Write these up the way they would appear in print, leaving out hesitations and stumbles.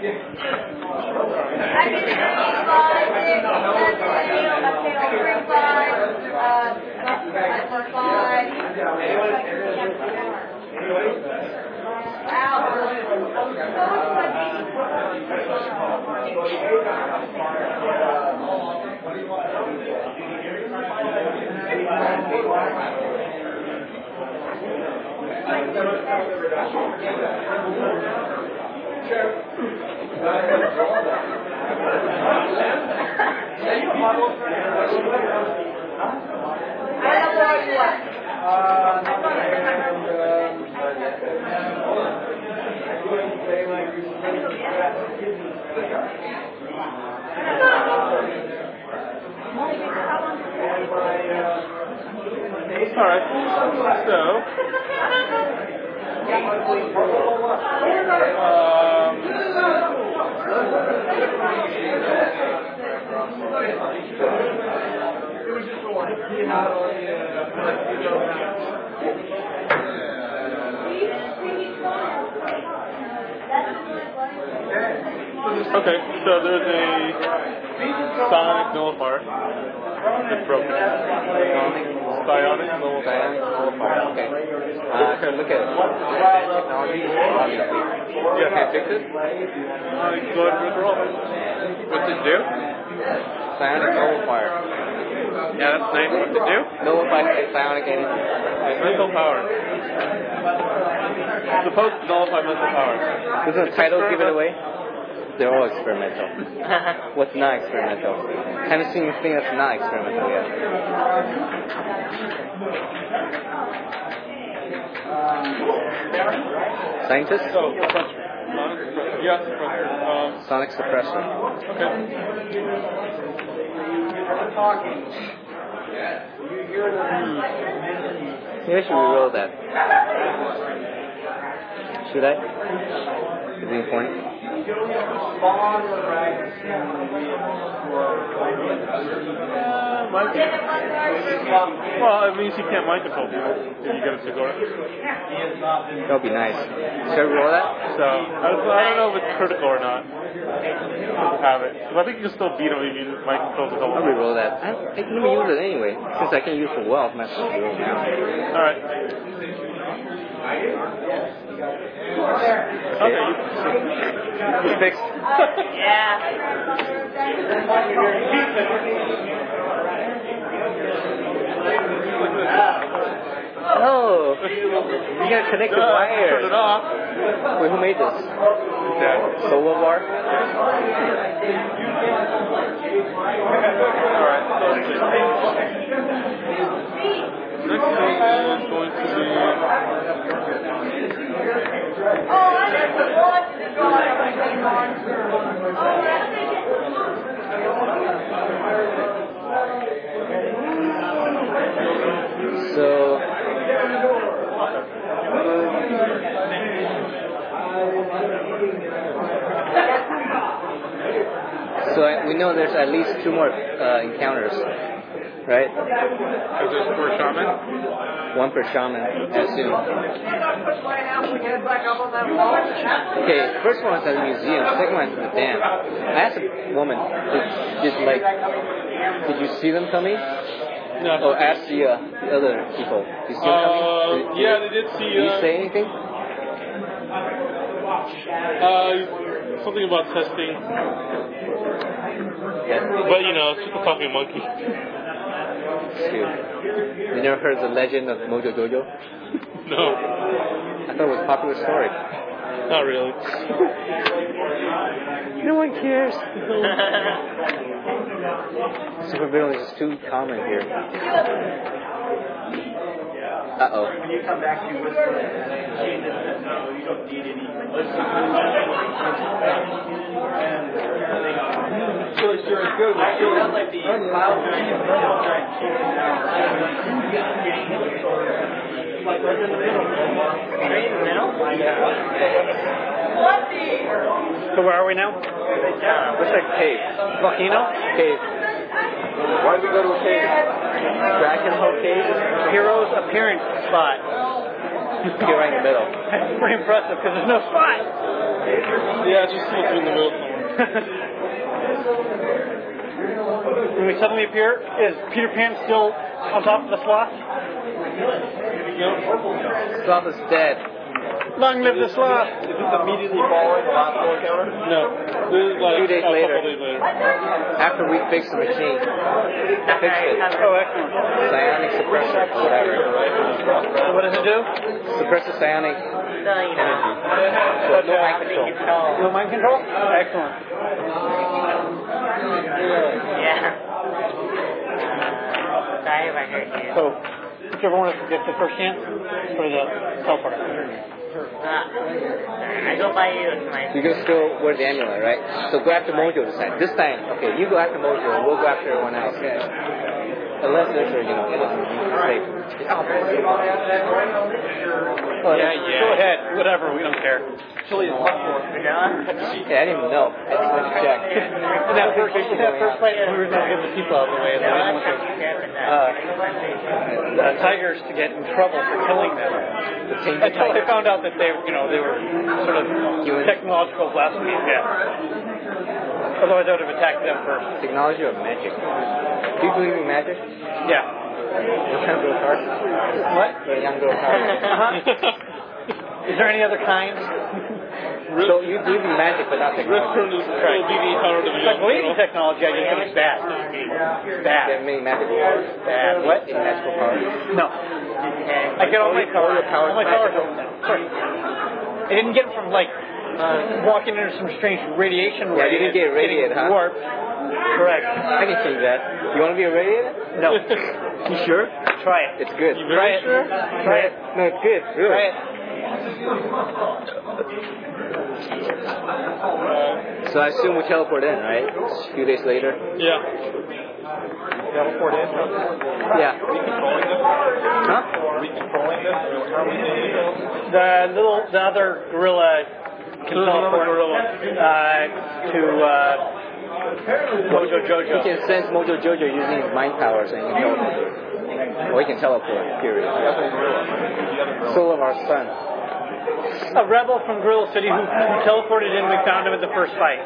Alright, so okay, so there's a Sonic nullifier that's broken. Psionic nullifier. Okay. So look at technology, obviously. Yeah. Can I fix it? Go ahead and withdraw. What's it do? Psionic nullifier. Yeah, that's nice. What's it do? Nullify psionic energy. It's mental power. It's supposed to nullify mental power. Doesn't the title give it away? They're all experimental. What's not experimental? Haven't seen anything that's not experimental yet. Scientist? Oh, suppressor. Yeah, suppressor. Sonic suppressor. Okay. Maybe I should reroll that. Should I? Is it important? Well, it means you can't mind control people if you get a Segura. That would be nice. Should I roll that? So, I don't know if it's critical or not. Just have it. But I think you can still beat him if you mind control the double. I'll reroll that. I can use it anyway. Since I can use for wealth, I'm not supposed to reroll now. Alright. Okay, you fixed. Yeah. Oh, you gotta connect the wires. Turn it off. Wait, who made this? Dad. Solar bar? Alright, so next thing is going to be... So we know there's at least 2 more encounters, right? Is this for shaman? 1 per shaman, I assume. Okay, first one is at the museum, second one is at the dam. I asked a woman, did you see them coming? No. Or ask the other people, did you see them coming? Yeah, they did see... Did you say anything? Something about testing. Yeah. But you know, it's just a talking monkey. You never heard the legend of Mojo Jojo? No. I thought it was a popular story. Not really. No one cares. Supervillain is too common here. Uh-oh. When you come back, you whisper it. No, you don't need any. Sure, it's good. I feel that like the cloud like right in the middle. Right in the middle? So where are we now? Looks like cave. Volcano? Cave. Why did we go to a cave? Dragon Hole Cave? Hero's appearance spot. You're right in the middle. That's pretty impressive because there's no spot. Yeah, just supposed to be in the middle somewhere. When we suddenly appear, is Peter Pan still on top of the sloth? Sloth is dead. Long live the sloth! Is this immediately following the last full encounter? No. This is like 2 days a later. couple days later. After we fix the machine. Fix it. Oh, excellent. Psionic suppressor, or whatever. So what does it do? Suppresses psionic So, you know. So no mind control. No mind control? Excellent. Yeah. Sorry if I hurt you. So, whichever one of us gets the first chance for the teleporter. I go by you with my... You can still wear the amulet, right? So go after Mojo this time. This time, okay, you go after Mojo, we'll go after everyone else. Unless there's a, safe. Well, go ahead. Whatever, we don't care. Chili is much more. Vanilla? Yeah, I didn't even know. I just went to check. That first fight, we were going to get the people out of the way. And Vanilla? the tigers to get in trouble for killing them. Until they found out that they were sort of technological blasphemies. Yeah. Otherwise, I would have attacked them first. Technology or magic? Do you believe in magic? Yeah. The young girl card? What? The young girl card. Is there any other kind? So you believe in magic, but not technology. I believe in technology, I just think it's bad. Bad. You have many magical powers? Bad. What? Magical powers? No. I get all my powers. All my powers. Sorry. I didn't get them from walking into some strange radiation. Yeah, you didn't get irradiated, huh? Warped. Correct. I can change that. You want to be irradiated? No. You sure? Try it. It's good. Try it. Try it. No, it's good. Really. Try it. So I assume we teleport in, right? A few days later. Yeah. Teleport in? Yeah. Are we controlling this? Huh? Are we controlling this? How are we doing The other gorilla can teleport to Mojo Jojo. He can sense Mojo Jojo using his mind powers and he can teleport. Or he can teleport, period. Soul of our sun. A rebel from Gorilla City who teleported in. We found him at the first fight.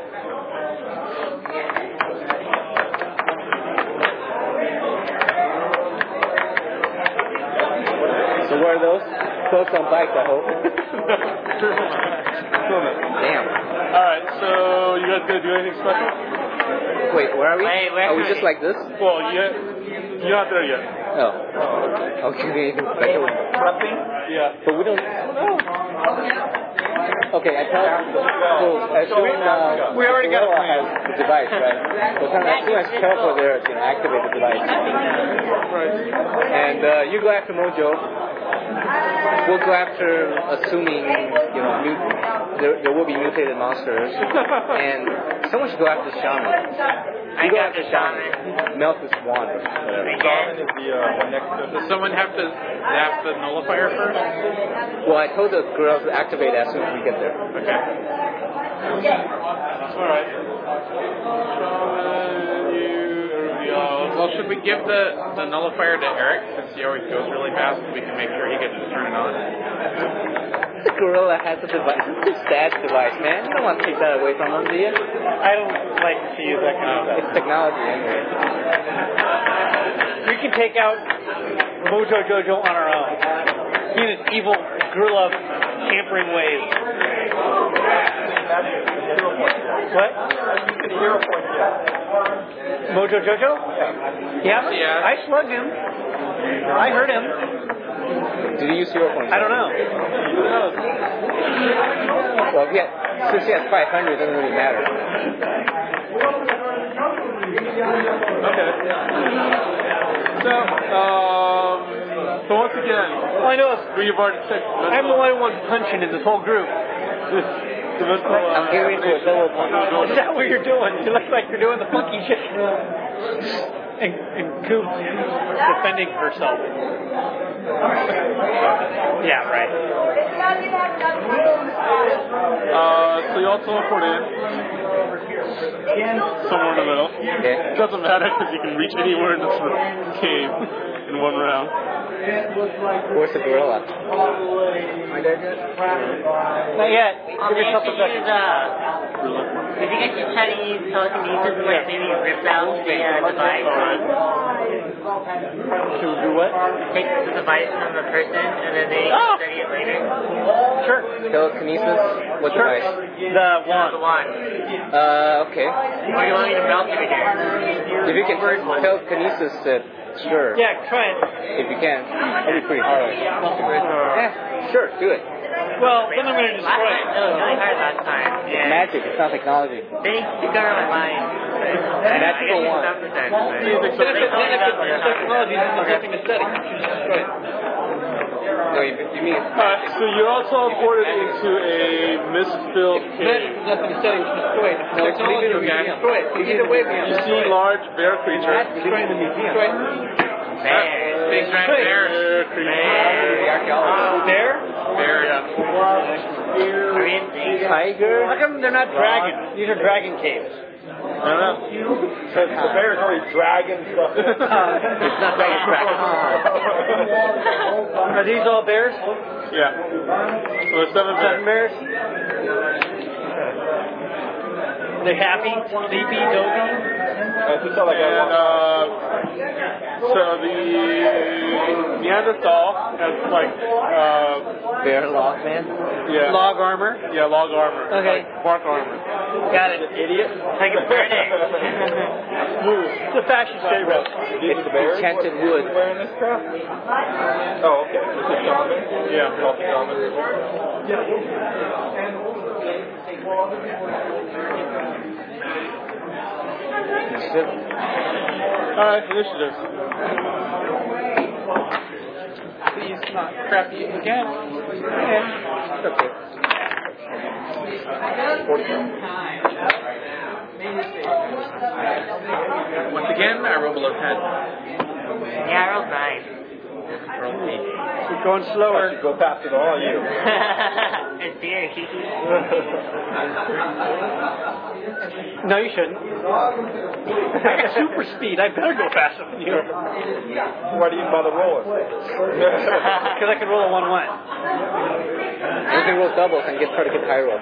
So where are those? Close on bikes, I hope. Damn. Alright, so you guys gonna do anything special? Wait, where are we? Where Are we are just we? like this? Well, you're not there yet. Oh. Okay, anything special? Yeah. But we don't. Okay, I tell so as soon We already got a Gorilla plan. has the device, right? So as soon as teleport there, activate the device. Right. And you go after Mojo. We'll go after, assuming there will be mutated monsters, and someone should go after Shaman. I got the shaman. Melt his wand or whatever. Again? is the one next to Does someone have to zap the nullifier first? Well, I told the girls to activate it as soon as we get there. Okay. Alright. Well, should we give the nullifier to Eric since he always goes really fast and we can make sure he gets to turn it on? The gorilla has a device. It's his dad's device, man. You don't want to take that away from him, do you? I don't like to use that kind of stuff. It's technology anyway. We can take out Mojo Jojo on our own. He and his evil gorilla tampering ways. What? Mojo Jojo? Yeah. Yeah. I slugged him. I hurt him. Did he use 0 points? I don't know. Well, since he has 500, it doesn't really matter. Okay. So once again, All I know is we've already checked. I'm the only one punching in this whole group. I'm getting into a double punch. Is that what you're doing? You look like you're doing the funky shit. And Coop defending herself. Yeah, right. So you all teleport in. Somewhere in the middle. Okay. Doesn't matter because you can reach anywhere in this cave in one round. Where's the gorilla? Not yet. Give yourself a second. If you guys just try to use telekinesis, like maybe rip out the device. To do what? Take the device from the person and then they study it later. Sure. Telekinesis? What device? The wand. The wand. Okay. Or you want me to melt it here? If you can telekinesis it, sure. Yeah, try it. If you can. That'd be pretty hard. Yeah, sure, do it. Well, then I'm going to Last destroy time, it. it was really hard last time. It's Yeah. magic, it's not technology. They took over my mind. Magical wand. Then if it's technology, then there's nothing to study. You should destroy it. No, you mean So you're all teleported into a mist-filled Magic, cave. there's nothing to study. You should destroy it. No, Technology, leave it in the you museum. destroy it. You get away from it. You see large bear creatures. Destroy it in the museum. Destroy it. Big giant bears. Bear creatures. the archaeologist? Bear? Bears. Korean thing. Tiger? How come they're not dragons? These are dragon caves. I don't know. Because the bear's already dragging stuff. It's not dragon crack. Are these all bears? Yeah. So there's 7 Seven bears. bears? They happy? Sleepy? Dopey? So the Neanderthal has like Bear log man? yeah Log armor? yeah log armor. Okay. Like bark armor. Got it, idiot. Like a burning. It's a fashion statement. It's enchanted wood. Wearing this crap? Oh, okay. Is it shaman? Yeah, off the Alright, initiative. Please not crappy again. It's okay. Once again, I roll below 10. Yeah, I rolled 9. Keep going slower. Go faster than all of you. It's scary. No, you shouldn't. I got super speed. I better go faster than you. Why do you bother rolling? Because I can roll a 1-1. You can roll doubles and try to get high roll.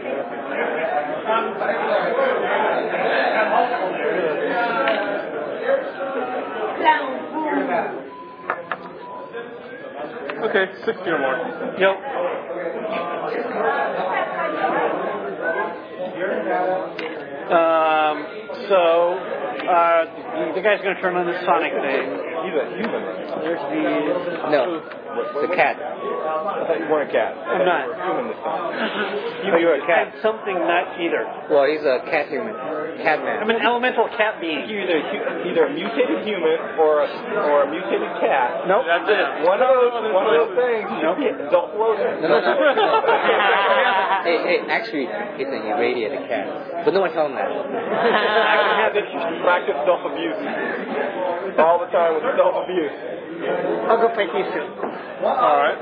Okay, 60 or more. Yep. The guy's going to turn on the sonic thing. He's a human. There's the... No, it's a cat. I thought you weren't a cat. I'm not. Human this time. You're a cat. Something not either. Well, he's a cat human. Cat man. I'm an elemental cat being. You're either a mutated human or a mutated cat. Nope. That's it. One of those things. Nope. Don't float it. No. Hey, actually, it's an irradiated cat. But no one tell him that. I have this practice self-abuse. All the time with self-abuse. I'll go play Kisu. Alright.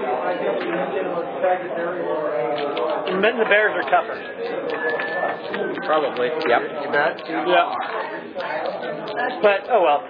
And then the bears are tougher. Probably. Yep. You bet? Yeah. But, oh well.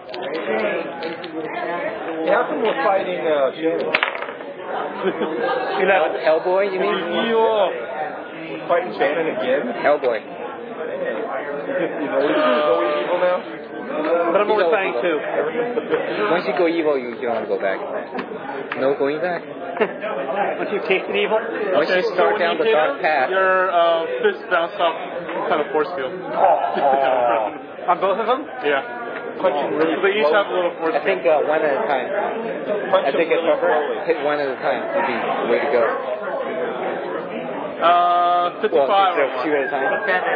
How come we're fighting Shannon? You know, Hellboy, you mean? Fighting Shannon again? Hellboy. You know he's evil now? but I'm only fighting 2. Once you go evil, you don't want to go back. No going back. Once you've tasted evil. Once you start down the dark path. Your fist bounced off some kind of force field. On both of them? Yeah. They each have a little force I think one at a time. I think it's hit one at a time would be the way to go. 55 Well, or two at a time.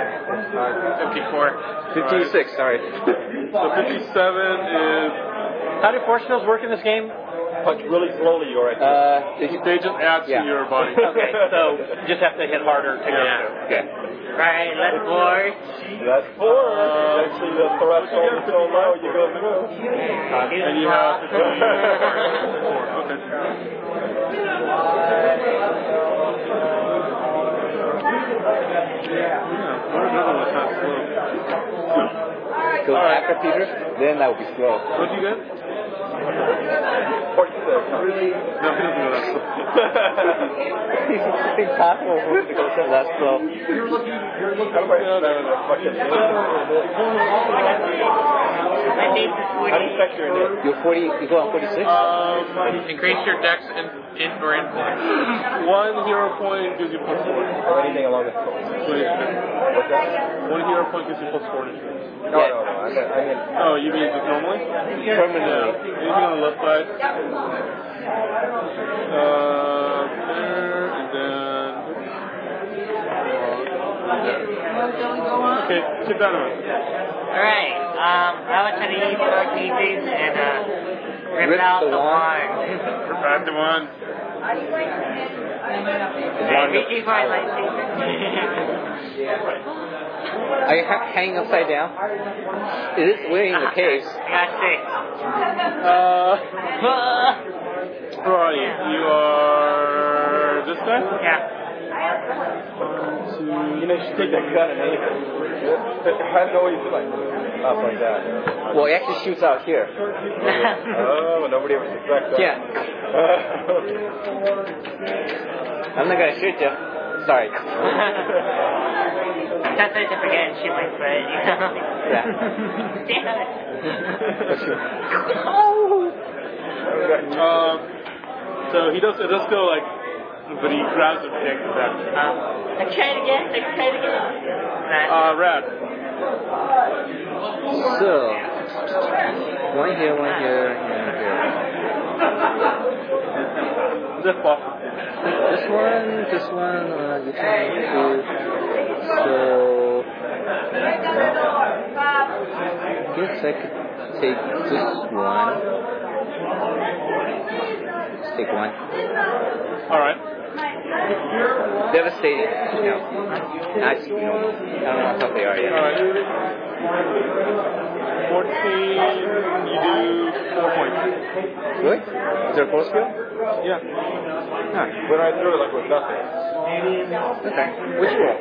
54. 56, sorry. So 57 is How do force fields work in this game? punch really slowly or they just add to Yeah. your body. Okay, so you just have to hit harder to go through. Okay. Right, let's force. That's 4. Actually, the threshold is so low you go through. And you have to do 4. Okay. Another one's not slow. Go after Peter, then that would be slow. What'd you get? 46. No, he doesn't know that stuff. It's impossible for him to go so that slow. How do I know that? Fucking. My name is How do you check your name? You're 40, you go on 46? Increase your dex in or influence. 1 hero point gives you +4. Or anything along this code. What's that? 1 hero point gives you +4 to strength. No, I mean. Oh, you mean just normally? Permanently. Yeah. Anything on the left side? There, and then. Okay, sit down a minute. Alright, I was trying to use telekinesis and rip out the wand. Rip out the wand. Reaching for my lightsaber. Are you hanging upside down? It is wearing the case. I got 6. Right, you are this guy? Yeah. 1, 2. You know, you should take that gun and aim it. I know what you feel like. Up like that. Well, it actually shoots out here. Oh, but nobody ever suspects that. Yeah. I'm not gonna shoot you. Sorry. Sometimes I forget and shoot my friend, you know? Yeah. Damn it. So it does go like, but he grabs the pick and that. Let's try it again. Rad. So, one here, and here. This possible. This one, this one, two. So, I guess I could take this one. Let's take one. Alright. Devastating, you know. Actually, I don't know how tough they are yet. Alright. 14, you do 4 points. Really? Is there a force field? Yeah. Huh. Went right through it like with nothing. Okay. Which roll?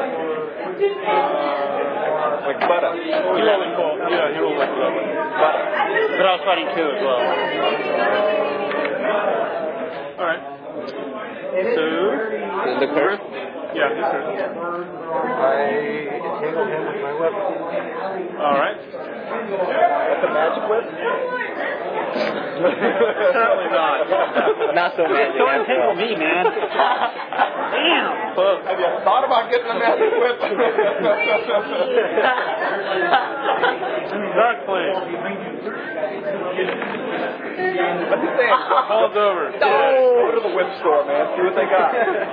Like butter. He rolled like 12. Yeah, he rolled like 11. Butter. But I was fighting 2 as well. Alright. So, The curve? yeah, this turn. I entangled him with my weapon. Alright. That's a magic whip? Certainly not. Not so magic. Don't entangle me, man. Damn. Have you thought about getting a magic whip? Dark flame. What's he saying? Call's over. No. Go to the whip store, man. See what they got.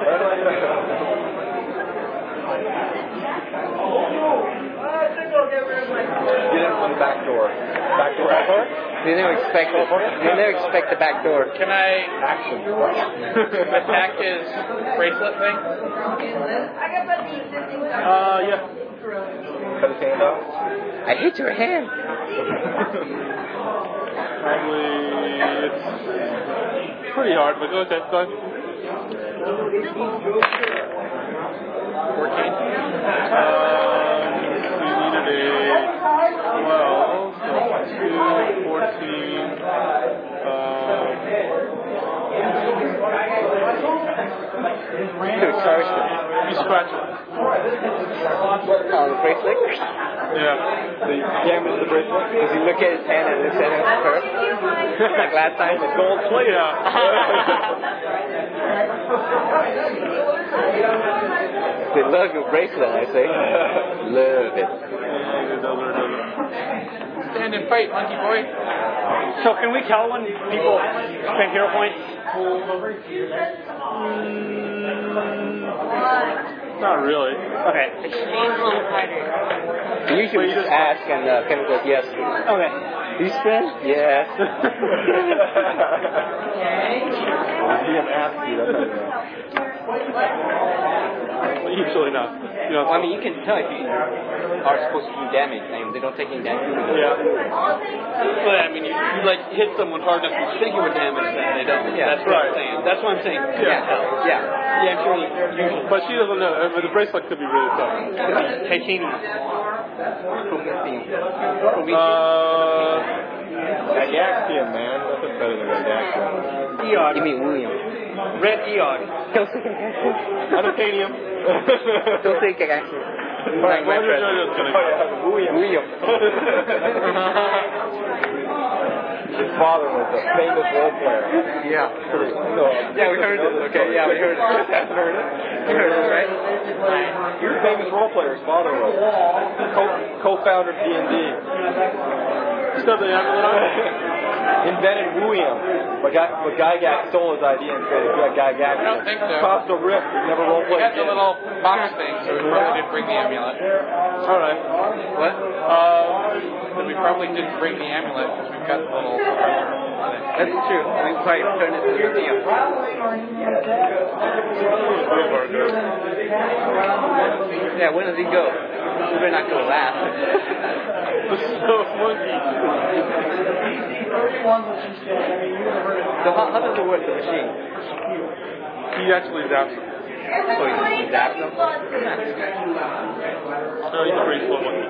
Get in from the back door. Back door. You never expect it. You never expect the back door. Can I Action. attack his bracelet thing? Yeah. Cut his hand off. I hit your hand. Probably it's pretty hard, but okay, go ahead. 14. We needed a 12, so 2, 14. Dude, sorry. You scratch it. On the bracelet? Yeah. The damage the bracelet. Does he look at his hand and looks at him first? Like last time? The gold plate. Yeah. They love your bracelet, I say. Love it. Stand and fight, monkey boy. So can we tell when people spend hero points? Not really. Okay. You usually just ask and Ken goes, yes. Okay. You spend? Yes. DM asks you, that's how you know. Usually not. You know, I mean, you can tell if you are supposed to do damage. I mean, they don't take any damage. yeah. Well, I mean, you like hit someone hard enough to figure with damage, then they don't. Yeah. That's what I'm saying. That's what I'm saying. Yeah. Yeah. Yeah, actually, usually. But she doesn't know. But the bracelet could be really tough. Titanium. Agaxium, man. Nothing better than Agaxium. Eog. You mean William? Red Eog. Don't say Gagaxium. Unobtainium. Don't say Gagaxium. Alright, what are you going to go? William. His father was a famous role player. Yeah. No. Yeah, we heard it. Okay, yeah, we heard it. Haven't heard it? You heard it, right? He was a famous role player. His father was. Co-founder of D&D. Still the Invented William. But Gygax stole his idea and said, Gygax. I don't think so. Caused a rift. Never role We played had the again. little box thing, so we probably didn't bring the amulet. Alright. What? We probably didn't bring the amulet because we've got the little. That's true. We probably turned it to the museum. Yeah, when does he go? We better not go last. The snow monkey. So how does it work, the machine? He actually zaps him. Oh, you zap them? No, he's a pretty slow monkey.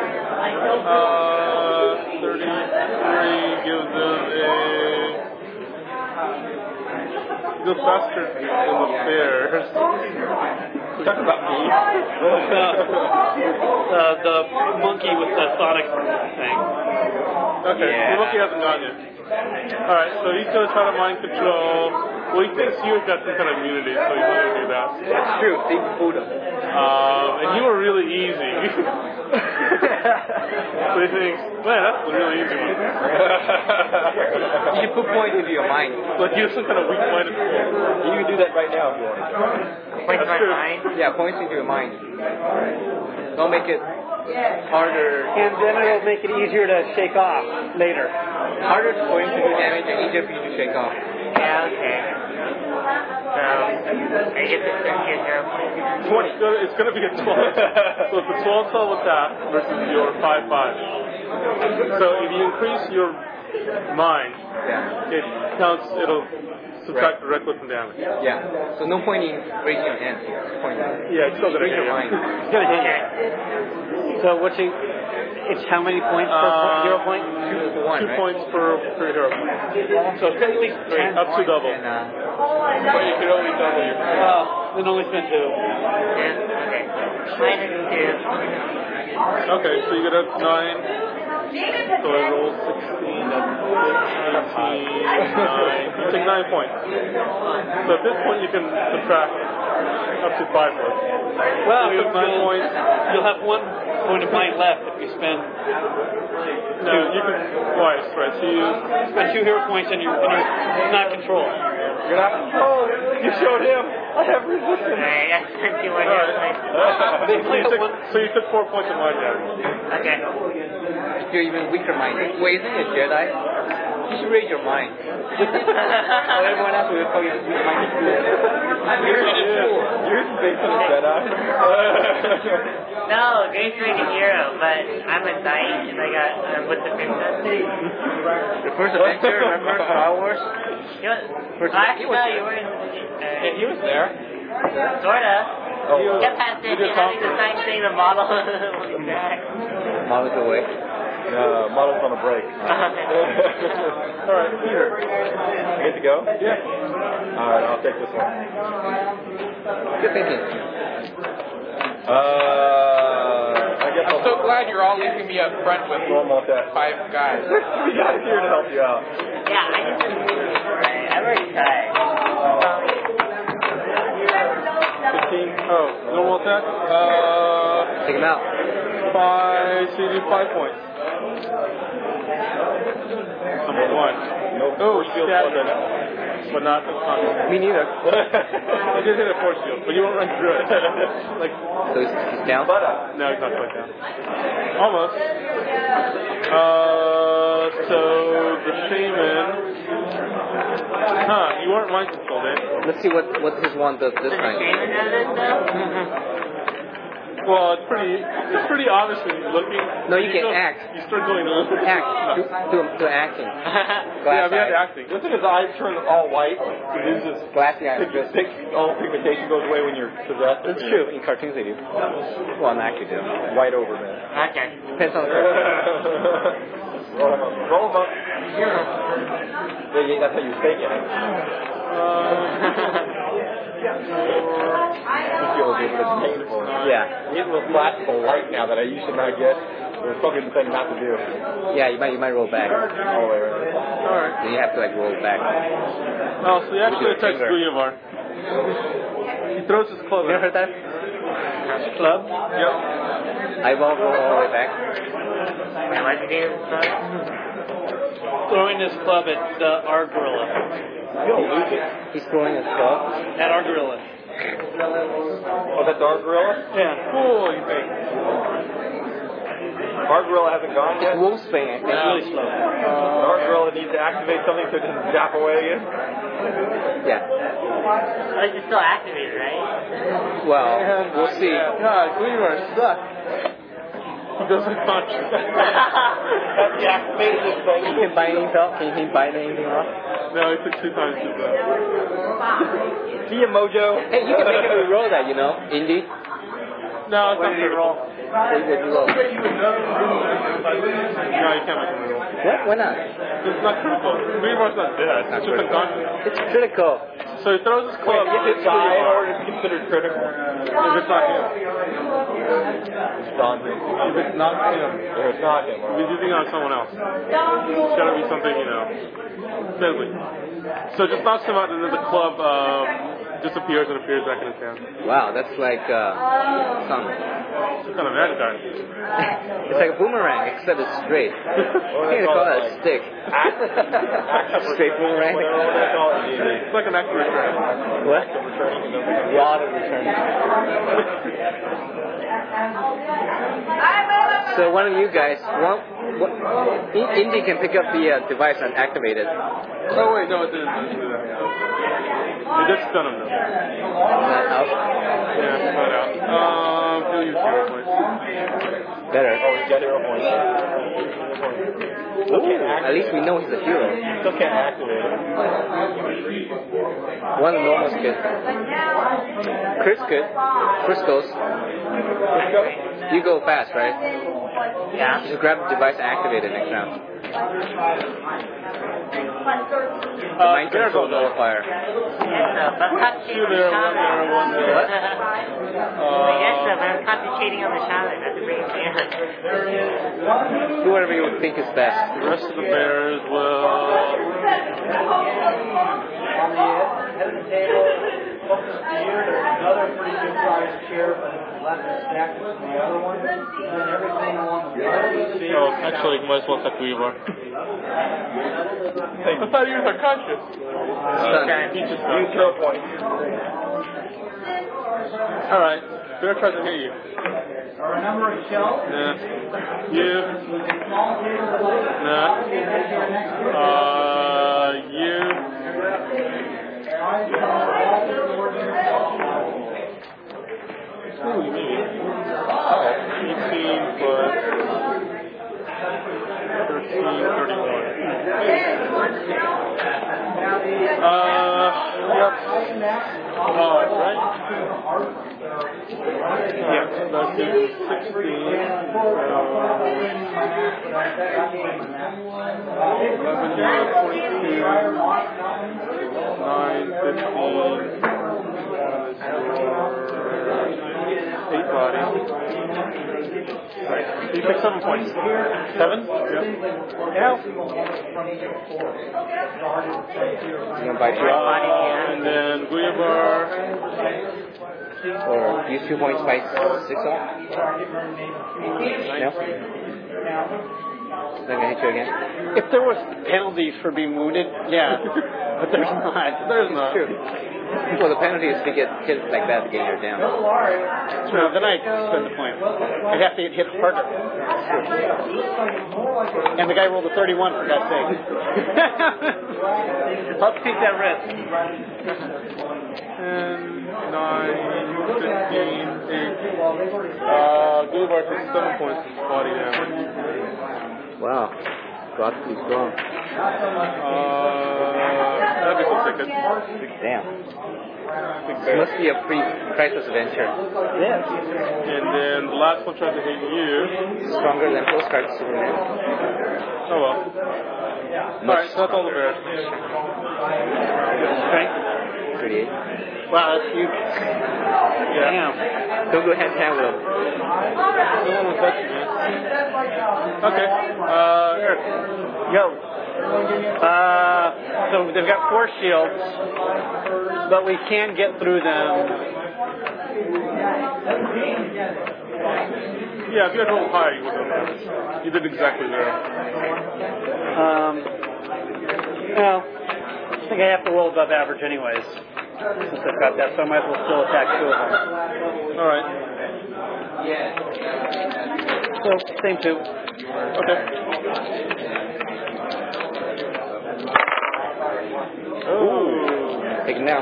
33 gives him goes faster than the stairs. Talk about me. The monkey with the sonic thing. Okay, Yeah. the monkey hasn't gone yet. Alright, so he's going to try to mind control. Well, he thinks you've got some kind of immunity, so he's going to do that. That's true. They fooled him. And you were really easy. So he thinks, man, that's a really easy one. You should put points into your mind. Like you have some kind of weak-minded fool. You can do that right now if you want. Point That's my true. mind. Yeah, points into your mind. Don't make it harder. And then it'll make it easier to shake off later. Harder for him to do damage and easier for you to shake off. Yeah, okay. So, I get this thing here, 0.5. 20. It's going to be a 12. So it's a 12 attack versus your 5-5. So if you increase your mind, Yeah. it counts. It'll subtract directly from damage. Yeah. So no point in raising your hand. Pointless. Yeah, it's still going to Raise hit your you. mind. It's gonna hit you. So what's he? It's how many points per 0 point? 2 for 1, 2 right? points per hero point. So technically 3, up to double. And, But you can only double your. Then only spend 2. Yeah, okay. -2. Okay, so you get up 9. So I roll 16, that's 6, 18, 9. You take 9 points. So at this point you can subtract up to 5 points. Well, you have 9 points. You'll have 1 point of mind left if you spend No, you can twice, right? So you 2 hero points and you're not controlled. you're not. Oh, you showed him. I have resistance. Alright, that's 21 So you took 4 points of mind damage. Okay. you're even weaker minded. Wait, isn't it a Jedi? You should raise your mind. Oh, everyone else will call you weak minded. You're a fool. You're based on a Jedi. No, Grace made a hero, but I'm a knight and I got with the princess. The first adventure, remember Star Wars? You know, actually, no, you weren't. Yeah, he was there. Sorta. Oh, You kept passing you just having the talked same thing, the model on the back. Models away. Model's on a break. Alright, Peter. I get to go? Yeah. Alright, I'll take this one. Good thinking. I guess I'm so glad you're all leaving me up front with normal attack. 5 guys. We got here to help you out. Yeah, I just. Right, I've already tried. 15. Oh, normal attack? Take him out. 5, so you do 5 points. Number 1. Nope. Oh, stab it. But not this time. Me neither. I just hit a force shield, but you won't run through it. Like, So he's down? no, he's not quite down. Almost. So the shaman. You weren't mind controlled, eh? Let's see what his one does this Does the time. shaman know this though? Well, it's pretty obvious when you're looking. No, you can act. You start going Act. Do acting. Yeah, we had acting. Listen, his eyes turn all white. It loses Glassy eyes. all pigmentation goes away when you're possessed. It's true. In cartoons they do. Well, in acting they do. White over, man. Okay. Depends on the cartoon. Roll him up. Yeah, that's how you fake it. Painful. Yeah. I'm getting a flashful light now that I used to not get. It was probably the thing not to do. Yeah, you might roll back. All the way around. Alright. Then you have to like roll back. Oh, so he actually attacks Guyavar. He throws his club You ever at heard that? Club? Yep. I won't roll all the way back. What's the name of the song? Throwing his club at our gorilla. You'll lose it. He's throwing his club. At our gorilla. Oh, that's our gorilla? Yeah. Cool, you think. Our gorilla hasn't gone yet? It's Wolfsbane, I think. It's really slow. Our gorilla needs to activate something so it doesn't zap away again? Yeah. Oh, it's still activated, right? Well, we'll see. God, Guyavar sucks. He doesn't punch. That's the activation thing. He can buy anything else? Can he buy anything else? No, he took 2 times his See ya, Mojo. Hey, you can make him roll that, you know? Indy. No, it's not roll. What did you roll? No, you can't make him roll. What? Why not? It's not critical. Guyavar's not dead. It's just unconscious. It's critical. So he throws his club. If it's die in order to be considered critical. If it's not him. It's done. If it's not him. If it's not him. If he's using it on someone else. It's gotta be something, deadly. So just knocks him out and then the club disappears and appears back in his hand. Wow, that's like some. It's kind of magic item. It's like a boomerang, except it's straight. I think they call it a stick. Straight boomerang. It's like an active return. What? A lot of returning. So one of you guys, Indy can pick up the device and activate it. Oh wait, no, it didn't do that. It did stun him though. Is that out? Yeah, it's not out. He'll use 0 points. Better. Oh, you got 0 points. Ooh, at least we know he's a hero. Still can't activate it. One normal's good. Chris good. Chris goes. You go fast, right? Yeah. Just grab the device and activate it next round. Mine control nullifier. I'm concentrating on the shaman. One there. What? I guess I'm concentrating on the shaman. That's a great thing. Do whatever you think is best. The rest of the bears will. Head of the table, closest to you, there's another pretty good sized chair for the left stack with the other one, and then everything along the bottom. Oh, actually, you might as well take Guyavar. I thought he was unconscious. Stun. He just Use 0 points. Alright, bear tries to hit you. There are a number of shells. Nah. You. Small tables. Nah. You. Ooh, maybe. 18 plus 13, 31. Yep. Oh, right? Yep, that's 16. 11, 22, 9, 15. 8 body. Right. So you pick 7 points. 7? Yep. Yeah. You gonna buy 2 out? And then Guyavar. Or use 2 points, buy 6 off? No? Is that gonna hit you again? If there was penalties for being wounded, yeah. But there's not. There's not. True. Well, the penalty is to get hit like that to get her down. No, then I spend the point. I'd have to get hit harder. And the guy rolled a 31, for God's sake. Let's take that risk. 10, 9, 15, 8. Gulibar took 7 points of body damage. Wow. Got to be strong. That'd be some tickets. Damn. This must be a pre-crisis adventure. Yes. And then the last one tried to hit you. Stronger than Postcard Superman. Oh well. Alright, so that's all the bears. Strength? 38. Wow, that's huge. Yeah. Damn. Don't go hand-to-hand with him. No one will touch you, man. Okay. Eric. Yo. So they've got 4 shields, but we can get through them. Yeah, if you had rolled high, you would have. You did exactly there. Well, I think I have to roll above average anyways, since I've got that, so I might as well still attack 2 of them. Alright. So, same 2. Okay. Ooh. Take him now.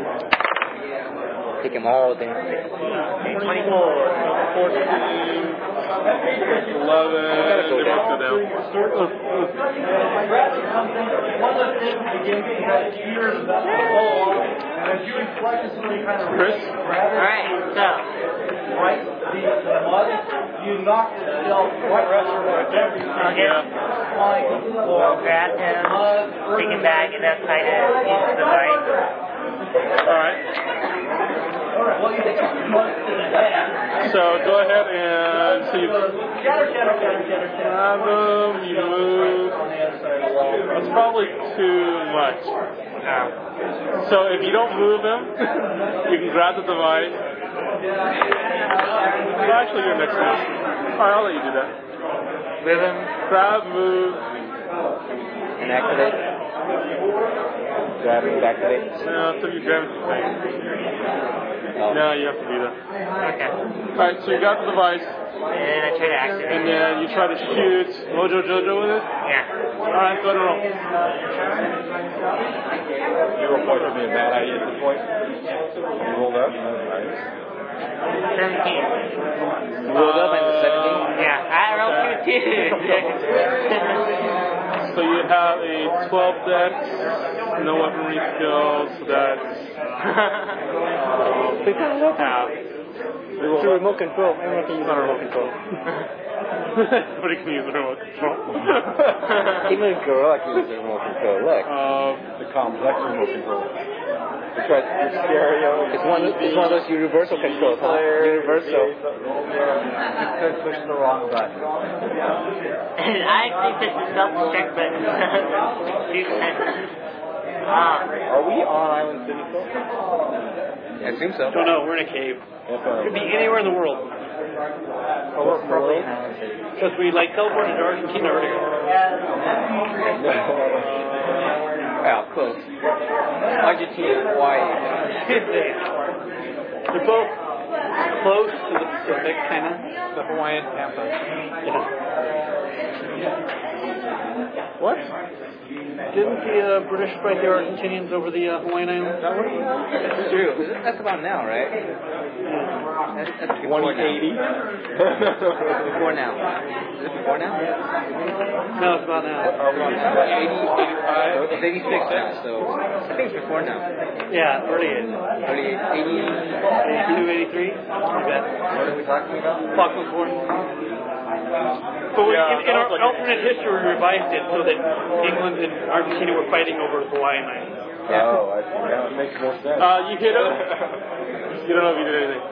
Take him all day. 24, 14, 11, they both go down. Chris? Alright, so. Right, the mud, you knocked yourself right Okay. We'll grab him, take him back, and that's tied into the right. Alright. So go ahead and so you grab them, you move. That's probably too much. So if you don't move them, you can grab the device. Well, actually, you're next to me. Alright, I'll let you do that. With him. Grab, move. And activate. Grab and activate. No, so you grab the thing. Oh. No, you have to do that. Okay. Alright, so you got the device. And I try to activate And then you try to shoot Mojo Jojo with it? Yeah. Alright, go ahead and roll. 0 points would be a bad idea at this point. You rolled up. Nice. 17. Rolled up and 17? Yeah, I rolled 2 too. So you have a 12 dex, no weaponry skills, so that's half. It's a remote control. Everyone can use a remote control. Everybody can use the remote control. Even a gorilla can use the remote control. Look. The complex remote control. Because the stereo. It's one of those universal controls, huh? Universal. Just push the wrong button. I actually pushed the self-destruct button. Are we on Island City still? I assume so. Don't know, we're in a cave. Could be anywhere in the world. Oh, we're probably Because we teleported to Argentina earlier. well, close. Argentina, Hawaii. They're both close to the Pacific, kind of. The Hawaiian Tampa. Yeah. What? Didn't the British fight the Argentinians over the Hawaiian Islands? That's true. That's about now, right? That's before 180. Before now. Is it before now? No, it's about now. 80, 85. It's 86 now, so I think it's before now. Yeah, early 80s. 38, 80. 82, 83. Like that. What are we talking about? Fox was born. But in our alternate history, we revised it so that England and Argentina were fighting over the Hawaiian Islands. Oh, I see. Now it makes more sense. You hit him. You don't know if you did anything.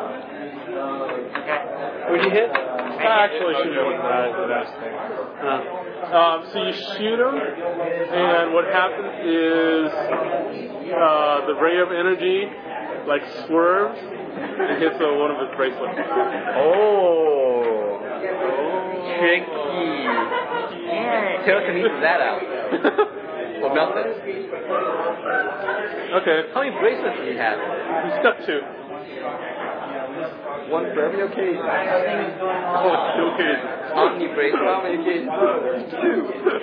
What'd you hit? Actually, shoot him. So you shoot him, and what happens is the ray of energy swerves and hits one of his bracelets. Oh. Tricky. Yeah. Telekinesis that out. Or melt it. Okay. How many bracelets do you have? He's got 2. One for every occasion. Oh, it's 2 occasions. Omni break. How many occasions? 2.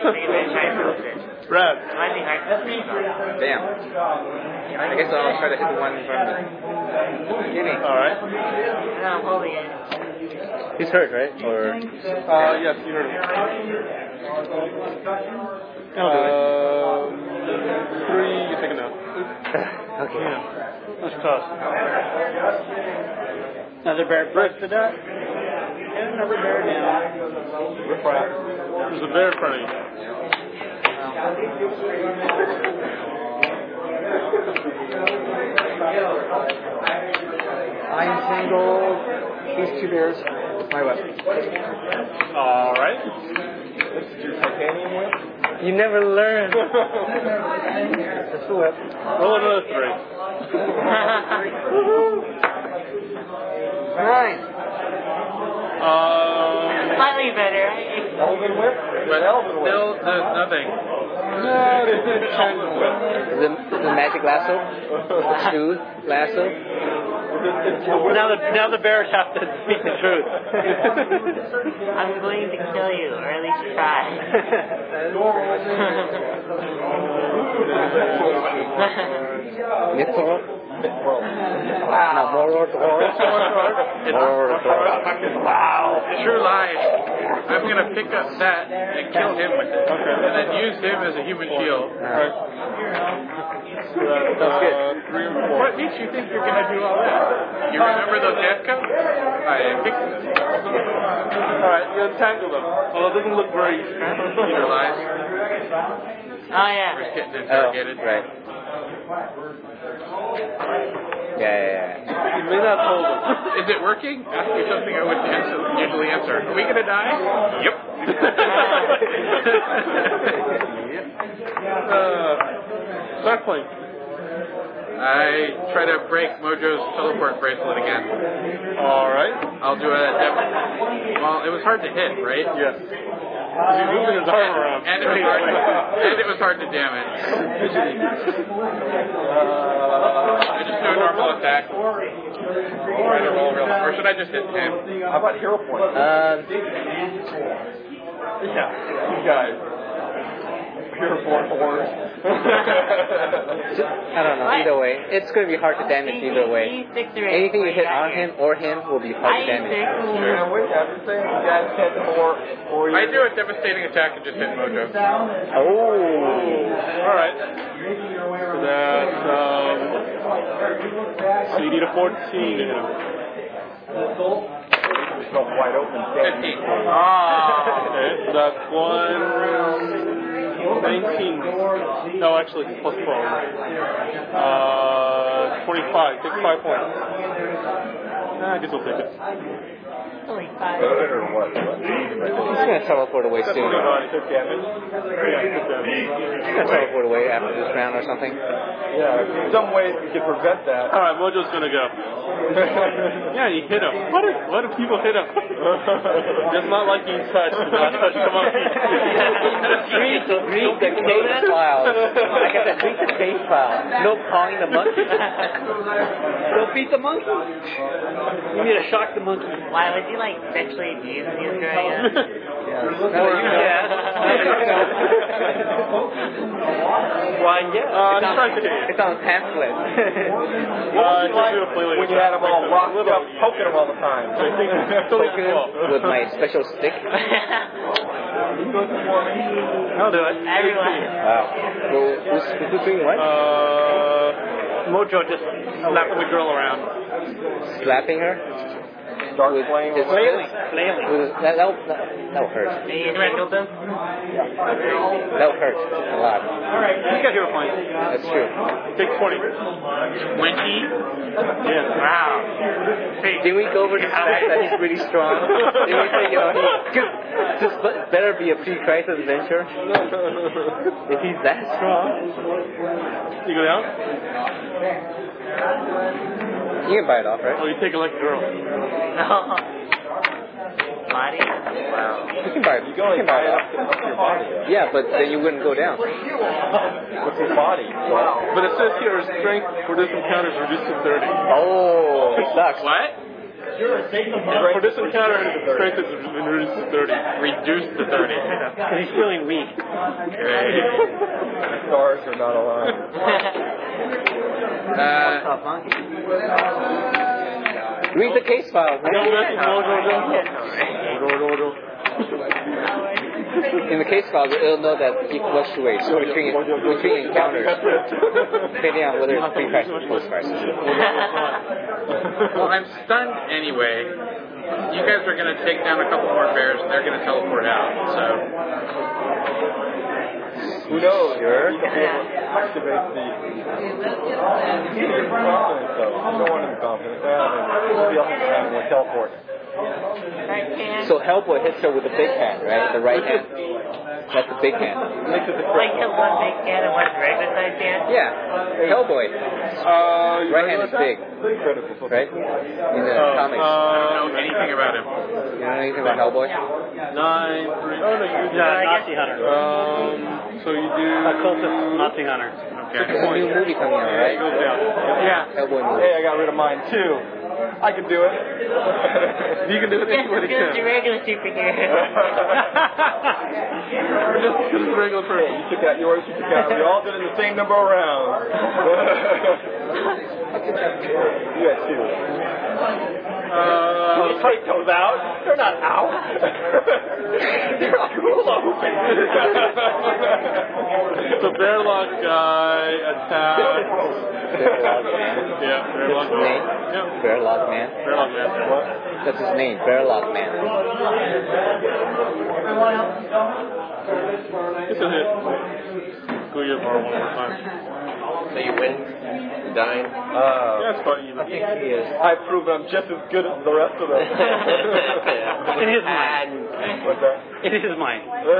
Brad. Might be hard to see. Damn. I guess I'll try to hit the one in front of me. Give me. Alright. No, I'm holding it. He's hurt, right? Or Yes, you heard him. I'll do 3, you take it now. Okay. That's tough. Another bear close to that. And another bear down. There's a bear in front of you. I entangled these 2 bears with my weapon. Alright. Titanium whip? You never learn. That's the whip. Roll another 3. 9. Slightly better. Elven whip? But still, there's nothing. The magic lasso? The smooth lasso? Now the bears have to speak the truth. I'm going to kill you, or at least try. Mithril? No, Moror. Wow. True lies. I'm going to pick up that and kill him with it. And then use him as a human shield. That's good. 3 and 4. What makes you think you're going to do all that? You remember those Deathcoat? I picked them. Alright, you entangle them. Although it doesn't look very... True lies. Oh, yeah. We're getting interrogated. Right. Yeah. You may not hold them. Is it working? Ask me something I wouldn't usually answer. Are we going to die? Yep. Start playing. I try to break Mojo's teleport bracelet again. Alright. I'll do a... Well, it was hard to hit, right? Yes. He's moving his arm around. And it was hard to damage. I just do a normal attack. Try to roll real... Or should I just hit him? How about hero points? Yeah. You guys. Hero point horns. I don't know. Either way, it's going to be hard to damage either way. Anything you hit on him or him will be hard to damage. Yeah, wait, I'm just saying you guys can't more. I do a devastating attack and just hit Mojo. Alright. So that's, so you need a 14 to hit him. Yourself wide open. 15. Okay, so that's 19. No, actually, plus 12. 25. Take 5 points. I guess I'll take it. Only 5. Or what? He's going to teleport away soon. He took damage. He's going to teleport away after this round or something. Yeah, some way you can prevent that. Alright, Mojo's gonna go. Yeah, you hit him. Why do people hit him? Just not like being touched. Not touch the monkey. Read the case file. Like I said, read the case file. No pawing the monkey. Don't beat the monkey. You need to shock the monkey. Why would you like sexually abuse these growing up? Why, yeah. It's on pamphlet. When you had them all locked up, poking them all the time. Poking with my special stick. I'll do it. Everyone. Wow. Well, who's doing what? Mojo just slapping the girl around. Slapping her? Start playing with Flailing. That'll hurt. You handled them? That'll hurt a lot. Alright, he's got hero points. That's true. Take 20. 20? Yeah. Wow. Didn't we go over the fact that he's really strong? Didn't we say, this better be a pre-crisis adventure? If he's that strong. You go down? You can buy it off, right? Oh, you take it like a girl. No. Body? Wow. You can buy it. You can buy it up your body. Yeah, but then you wouldn't go down. What's your body? But it says here strength for this encounter is reduced to 30. Oh, it sucks. What? For this encounter, his strength is reduced to 30. Reduced to 30. Because he's feeling weak. Great. Stars are not aligned. Read the case file. In the case file, it'll know that he fluctuates between encounters, depending on whether it's pre-crisis or post-crisis. Well, I'm stunned anyway. You guys are going to take down a couple more bears, and they're going to teleport out. So Who knows? Sure. You can activate the confidence, though. You don't want to be confident. Be able to teleport. So Hellboy hits her with the big hand, right? The right hand. That's the big hand. Like the one big hand and one regular sized hand? Yeah. Hellboy. Right hand is big. Right? In the comics. I don't know anything about him. You know anything about Hellboy? 9, 3. Oh, no, you do. Nazi Hunter. So you do. Occultist Nazi Hunter. Okay. There's a new movie coming out, right? It goes down. Yeah. Hellboy movie. Hey, I got rid of mine too. I can do it. You can do it. Yes, Anybody because can. you're regular superhero. Just because it's a regular person. You took out yours, you took out. We all did it in the same number of rounds. You had two. You take those out. They're not out. They're hula hooping. The Bearlock guy attacks. Bearlock Man. Yeah, Bearlock That's his name? Man. Yeah. Bearlock Man. Bearlock Man. What? That's his name, Bearlock Man. It's a hit. Go your bar one more time. So you win? Dying? Yeah, it's about even. I think he is. I prove I'm just as good as the rest of them. In his mind. What's that? In his mind.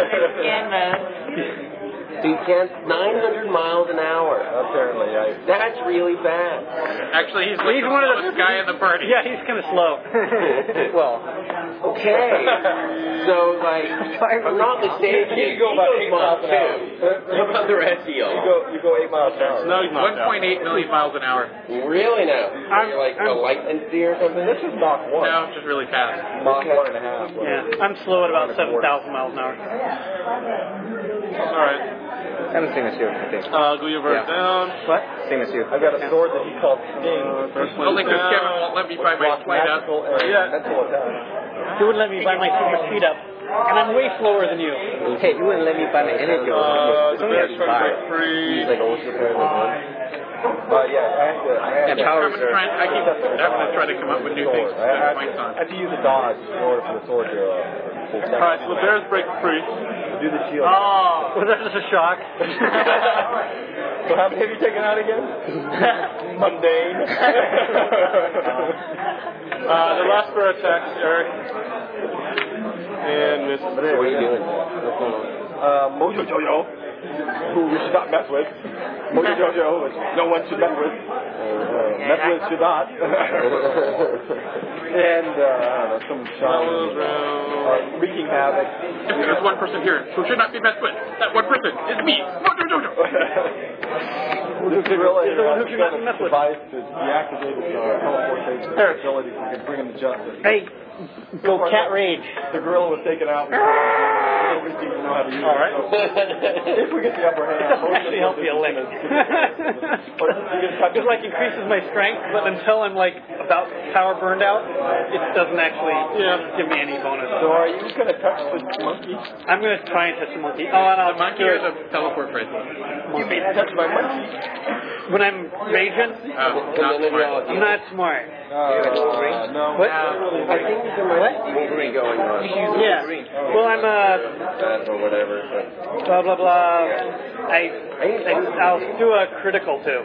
So you can't 900 miles an hour. Apparently, That's really fast. Actually, he's like the slowest guy in the party. Yeah, he's kind of slow. Well, Okay. So, like, if I'm not mistaken, you go about 8 miles an hour. What about the rest of y'all? You go 8 miles an hour. No, he's not. 1.8 million miles an hour. Really now? You're like a light entity or something? This is Mach 1. No, just really fast. Mach 1.5. Yeah, I'm slow at about 7,000 miles an hour. Alright. I'm the same as you, I think. Go your bird down. What? Same as you. I've got a sword that he called Sting. Only because Kevin won't let me buy my flight up. Magical and mental attack. He wouldn't let me buy my super speed up. And I'm way slower than you. Hey, you wouldn't let me buy my energy. So that's trying to break free. He's like ultra power. Yeah, I have to. I keep definitely trying to come up with new things to spend points on. I have to use a dodge in order for the sword to Alright, so the bears break free. do the shield. Oh, was that just a shock? So how many have you taken out again? Mundane. The last bear attacks Eric. And misses. What are you doing? Mojo Jojo, who we should not mess with. Mojo Jojo, which no one should mess with. Mess with should not. And some shiny wreaking havoc. If there's one person here who should not be messed with, that one person is me, Mojo Jojo. This gorilla Is the one who should not be has messed with. device to deactivate his teleportation ability so we can bring him to justice. Hey, go cat rage. The gorilla was taken out. We seem to know how to use it. Alright. If we get the upper hand, It doesn't actually help you a lick. It like increases my strength, but until I'm like about power burned out, it doesn't actually give me any bonus. So are you going to touch the monkey? I'm going to try and touch the monkey. Oh, and I'll The monkey or the teleport phrase? You may touch my monkey. when I'm raging, Oh, not smart. I'm not smart. No. What? I think there's a Wolverine going on. Yeah. Well, I'm Or whatever. blah blah blah. I'll do a critical too.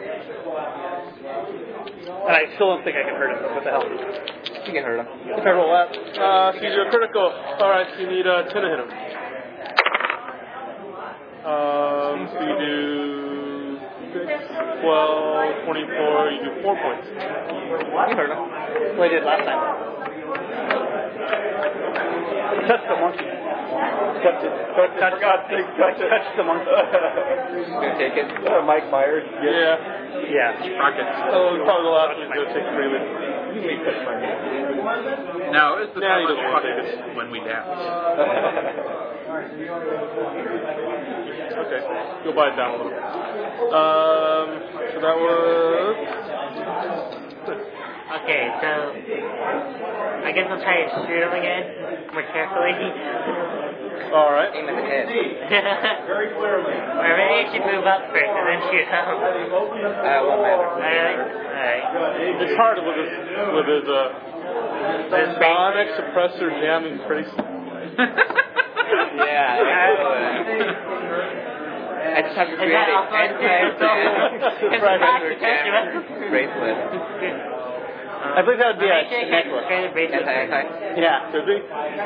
And I still don't think I can hurt him. What the hell? You can hurt him. If I roll up. So you do a critical. Alright, so you need 10 to hit him. So you do 6, 12, 24, you do 4 points. You heard him. What I did last time. Touch the monkey. Touch it. Touch it. For God's sake, touch it. Touch the monkey. You gonna take it? Mike Myers. Yeah. Yeah. Rockets. So probably the last one is going to take freely. You can touched my knee. No, it's the Yeah, he time doesn't want to take it. when we dance. Okay, go buy it down a little. So that was. Okay, so I guess I'll try to shoot him again more carefully. All right. Aim at the head. Very clearly. Or maybe I should move up first and then shoot him. Won't matter. Alright. Alright. It's hard with his sonic suppressor jamming crazy. Yeah. I just have to create that an also anti-suppressor bracelet. I believe that would be a necklace. Anti. Yeah. Could be.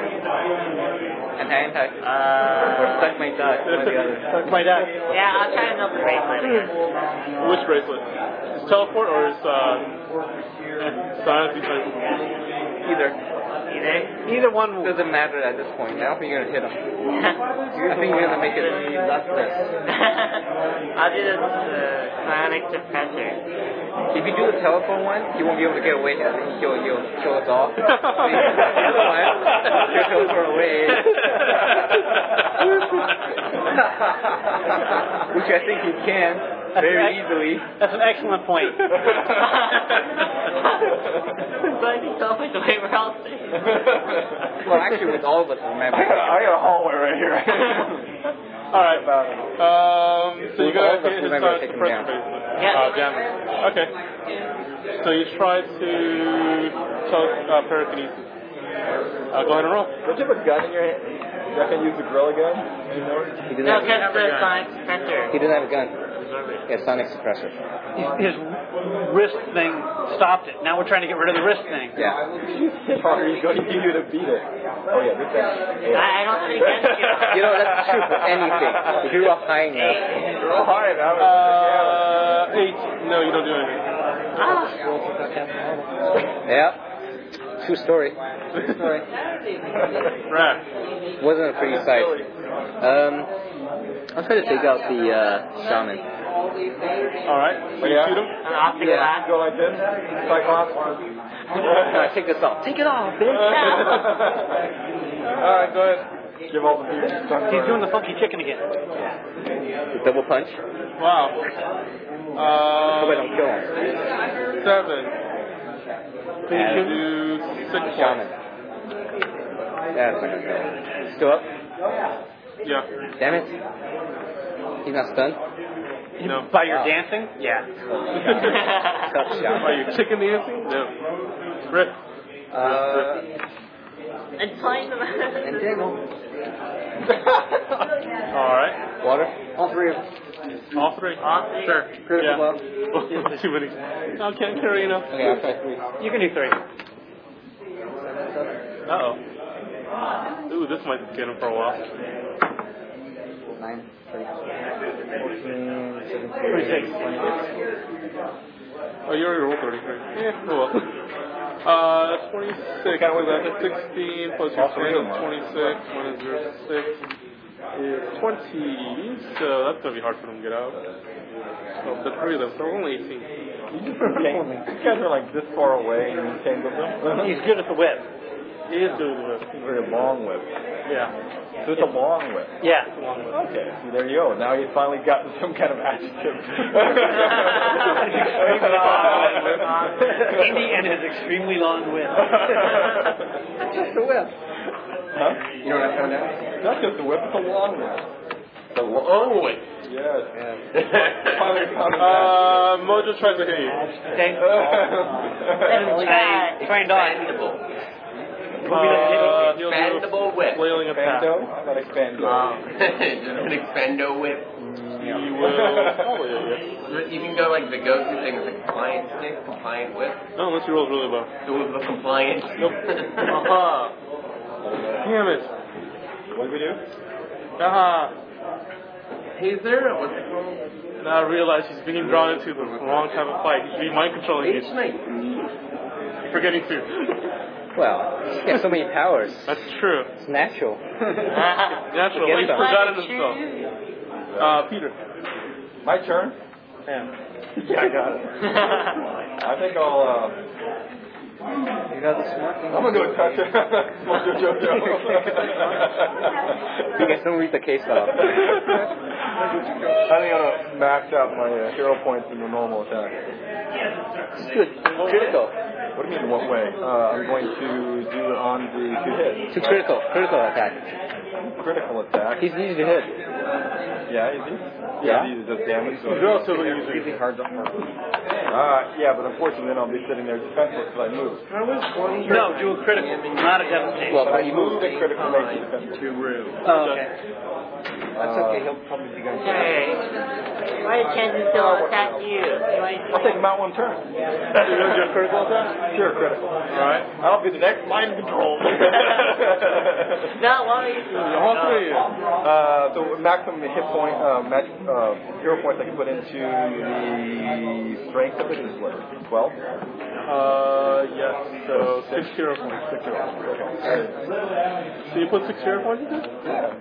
Anti. Or suck my duck. One or the other. Suck my duck. Yeah, I'll try to milk the bracelet again. Which bracelet? His teleport or his sonic? Either. Either one will. Doesn't matter at this point. I don't think you're gonna hit him. I think you're gonna make it less. I'll do the sonic suppressor. If you do the telephone one, you won't be able to get away. I think you'll kill us all. The other one, you'll teleport away. Which I think you can very easily. That's an excellent point. So I think teleport the way we're all saying. Well, actually, with all of us, remember. I got a hallway right here. Alright. So you gotta hit his remember sonic taking him suppressor down. bracelet. Yeah. Jamming. Okay. So you try to tell pyrokinesis. Go ahead and roll. Don't you have a gun in your hand? You not gonna use the gorilla gun anymore? He didn't No, have, because the sonic suppressor. he didn't have a gun. Yeah, sonic suppressor. His wrist thing stopped it. Now we're trying to get rid of the wrist thing. Yeah. How are you going to do to beat it? Oh yeah, this guy. I don't think that's You know, that's true for anything. If you're up high enough. You're all high now. 8. No, you don't do anything. Yep. True story. Right. Wasn't a pretty sight. I'll try to take out the shaman. Alright. So you Yeah. shoot him? I'll take Yeah. that. Go like this, Cyclops. Take this off. Take it off, bitch. Alright, go ahead. Give all the beers. He's doing the funky chicken again. Double punch. Wow. Hope I don't kill him. 7. Can you do 6 Shaman. points? That's not gonna go. Still up? Yeah. Damn it. He's not stunned? No. By your dancing? Yeah. Tough Are shaman. you chicken dancing? No. Rick. It's fine. And Daniel. Alright. Water? All three of them. All 3? All 3? Sure. Critical Yeah. blow. Too many. No, can't carry enough. Okay, I'll try 3. You can do 3. Uh-oh. Ooh, this might get him for a while. 9, 14, 17, 26. 26. Oh, you already rolled 33. Yeah, oh well. 26, so that's 16 plus your 10 is 26, minus your 6 is 20, so that's going to be hard for them to get out. So the 3 of them, so only 18. You guys are like this far away and you tangled them. He's good at the whip. He is doing the whip. It's a very long whip. Yeah. So it's a long whip. Yeah. Okay, see, there you go. Now you've finally gotten some kind of adjective. Indy and his extremely long whip. Just the whip. Huh? You know what I found out? Not just the whip, it's a long whip. The long way. Yes. Yeah. Finally found it. Mojo tries to hit you. Find on. He'll Expandable do whip. flailing attack. Expando? Not expando. Just an expando whip. He will probably hit you. You can go like the go-to thing is a compliant stick, compliant whip. No, unless he rolls really low. The compliant. Nope. Aha. Damn it. What did we do? Aha. Taser? What's it called? Now I realize he's being drawn into the wrong type of fight. He's being mind controlling you. You're forgetting to. Well, he has so many powers. That's true. It's natural. Natural. Forget He's them. forgotten himself. Peter. My turn? Yeah. Yeah, I got it. I think I'll out the smoking. I'm gonna go touch it. Mojo Jojo. You guys don't read the case file. I think I'm gonna max out my hero points in the normal attack. It's good. Critical. What do you mean? What way? I'm going to do it on the 2 hit. To critical attack. Critical attack. He's easy to hit. Yeah, is he? Yeah. He does damage. So It's relatively easy. really hard to hurt. Yeah, but unfortunately then I'll be sitting there defenseless because I moved. No, do a critical, not a devastation. Well, He moved the critical make you defenseless. Oh, okay. That's okay. He'll probably be going to. Hey, my chances to attack you. I'll take him out one turn. You know your critical attack? Sure, critical. Alright. I'll be the next mind control. No, why? All three. So maximum hit point, hero points I can put into the strength of it is what? 12? Yes. So 6 hero points. 6 hero points. Okay. So you put 6 hero points in it?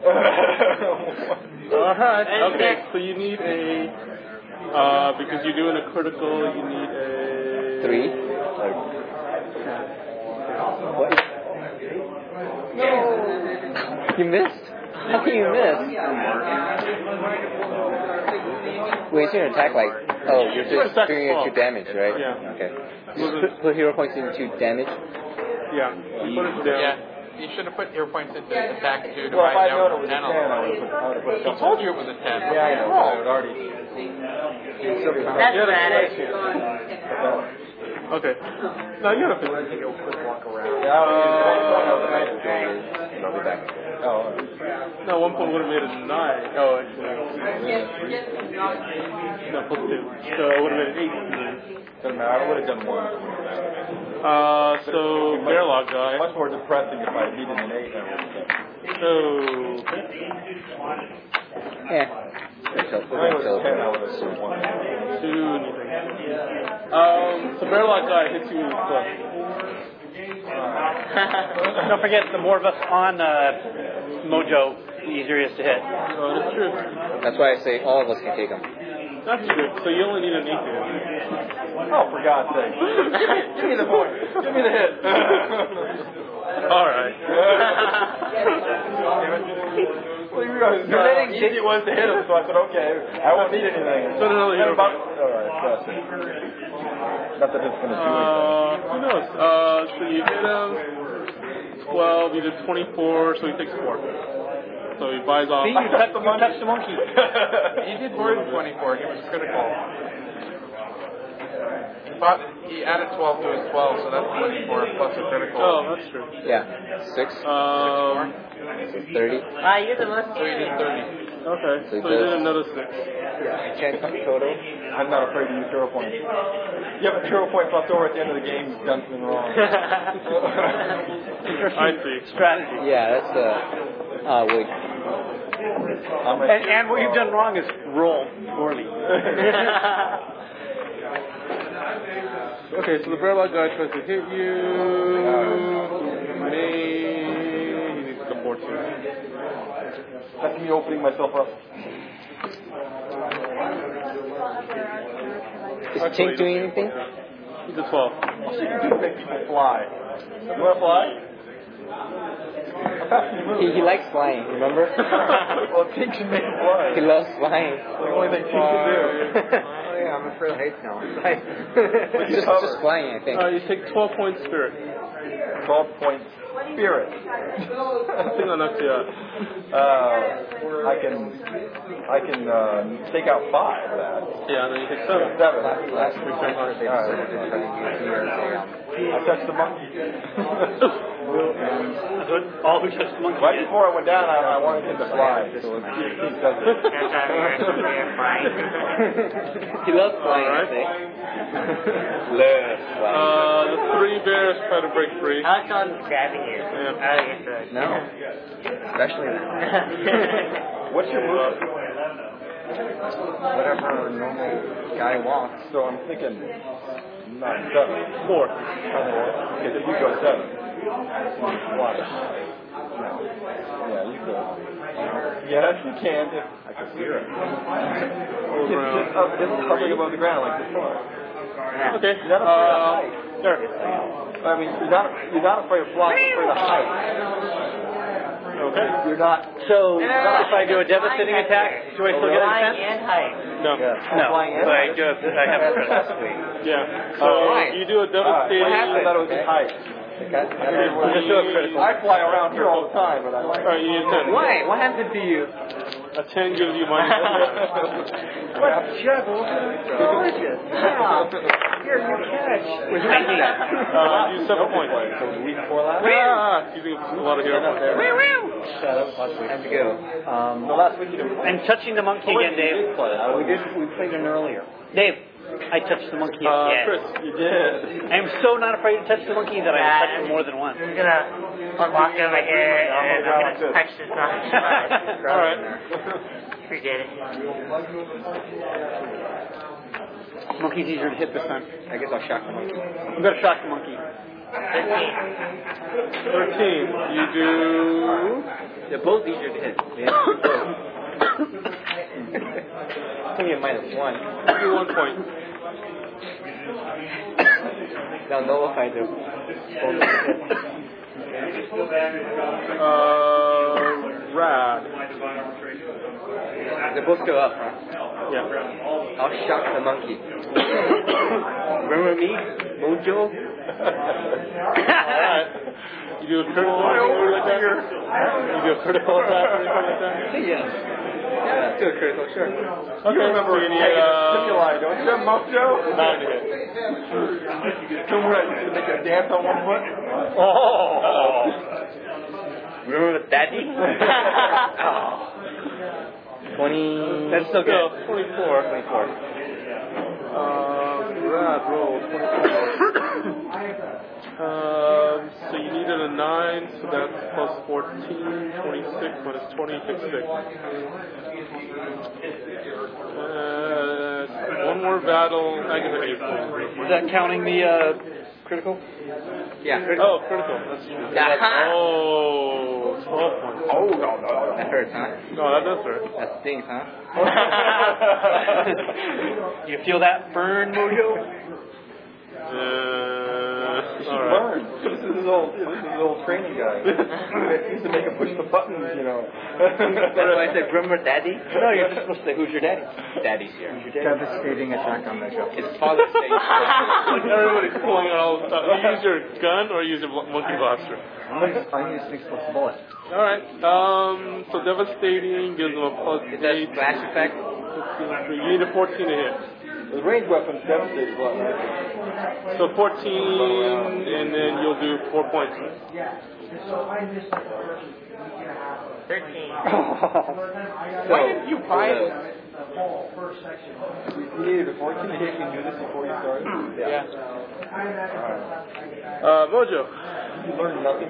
Alright. Okay. So you need a, because you're doing a critical, you need a 3. What? No. You missed? How can you miss? Wait, it's your attack like... Oh, you're just doing it to damage, right? Yeah. Okay. Just put hero points into damage. Yeah. You put it down. Yeah. You should have put hero points into attack 2 to Well, if I find known out it was a 10, 10 I would have put He told you it was a 10. Yeah, I know. I would already... That's bad. Okay. No, you don't have to. Yeah, I'll be back. Oh, No, 1 point would have made it 9. Oh, actually. No, plus 2. So it would have made it 8. doesn't matter. I would have done 1. So Bearlock guy. Much more depressing if I needed an 8. So Yeah. If it was 10, I would have assumed 1. 2 anything. So Bearlock guy hits you with his club. Don't forget, the more of us on Mojo, the easier it is to hit. Oh, that's true. That's why I say all of us can take them. That's true. So you only need an 8 to hit. Oh, for God's sake. Give me the point. Give me the hit. All right. Well, you guys know how easy it was to hit him, so I said, okay, I won't need anything. So another hero point. Alright, that's it. Not that it's going to do anything. Who knows? So you hit him. 12. You did 24. So he takes 4. So he buys off. See, you touched the monkey. He did more than 24. He was critical. But he added 12 to his 12, so that's 24 plus a critical. Oh, that's true. Yeah. 6. 30. Ah, you're the most So he did 30. Okay. So he So he did does- another 6. Check total. I'm not afraid to use hero points. You have a hero point left over at the end of the game, you've done something wrong. I see. Strategy. Yeah, that's wait. And what you've done wrong is roll poorly. Okay, so the Bearlock guy tries to hit you. He needs to support you. That's me opening myself up. Is Tink doing anything? He's a 12. All she can do is make people fly. You want to fly? How fast can you move? He likes flying, remember? Well, Tink can make him fly. He loves flying. It's the only thing Tink can do. Oh yeah, I'm afraid of heights now. just flying, I think. You take 12 points spirit. 12 points spirit. I think that knocks you out. I can take out 5 of that. Yeah, then you take 7. 7. Last week, I I touched the monkey. All who touched the monkey. Right before I went down, I wanted him to fly. So let's see if he does it. He loves flying, Alright. I think. The 3 bears try to break free. I was on grabbing you. Yeah. I don't get to No. Especially now. What's your move? Whatever normal guy wants. So I'm thinking not 7. 4. Okay, so you go 7. Why? No. Yeah, you could. Yes, you can. If I could hear it. Just hovering above the ground like before. Okay. Is that a Sure. I mean, you're not afraid of flying, you're afraid of height. Okay. You're not. So if I do a devastating attack, do I still get a Flying defense? and height. No. No, but I have a critical. Yeah. So you do a devastating. What happened? I thought it was in height. Just do a critical. I fly around here all the time, but I like. Alright, you need a 10. Why? What happened to you? A 10 gives you minus 1. What trouble? Gorgeous. Yeah. Here, you catch. You 7 points. Week 4 last. Using a lot of hero points. Have to go. The last week you did. I'm touching the monkey again, Dave. We played it earlier. Dave, I touched the monkey again. Chris, you did. I am so not afraid to touch the monkey that I touch him more than once. I'm gonna walk over here and I'm gonna touch this monkey. Alright. Forget it. Monkey's easier to hit this time. I guess I'll shock the monkey. I'm gonna shock the monkey. 13. You do. They're both easier to hit. It's only a -1. You do 1 point. They'll nullify them. Rad. They're both still up, huh? Yeah. I'll shock the monkey. Remember me? Mojo? Alright. You do a critical attack or like that? You do a critical attack or anything like that? Yeah. Yeah, still critical, sure. Okay, remember so you need Stimuli, don't you, Mojo? 9 to hit. Remember I used to make a dance on one foot? Oh! Remember Daddy? 20. That's still good. 24. Rad roll 24. So you needed a 9, so that's plus 14, 26 minus 20, 56. One more battle, I guess I need 4. Is that counting the critical? Yeah. Oh, critical, that's true. Oh, 12 points. Oh, no. That hurts, huh? No, that does hurt. That stings, huh? You feel that burn, Mojo? Alright. This is his old training guy. He used to make him push the buttons, you know. That's why I said, remember Daddy? No, you're just supposed to say, who's your daddy? Daddy's here. Devastating attack on Mojo. It's Father's Day. Everybody's pulling out all the stuff. You use your gun or you use your monkey blaster? I use 6 plus bullet. Alright, so devastating gives him a plus Is that 8. splash effect? You need a 14 to hit. The range weapon devastates a lot, right? So 14, and then you'll do 4 points. 13. Why didn't you buy it? You needed a 14 to hit. You knew this before you started? Yeah. Mojo. You learned nothing.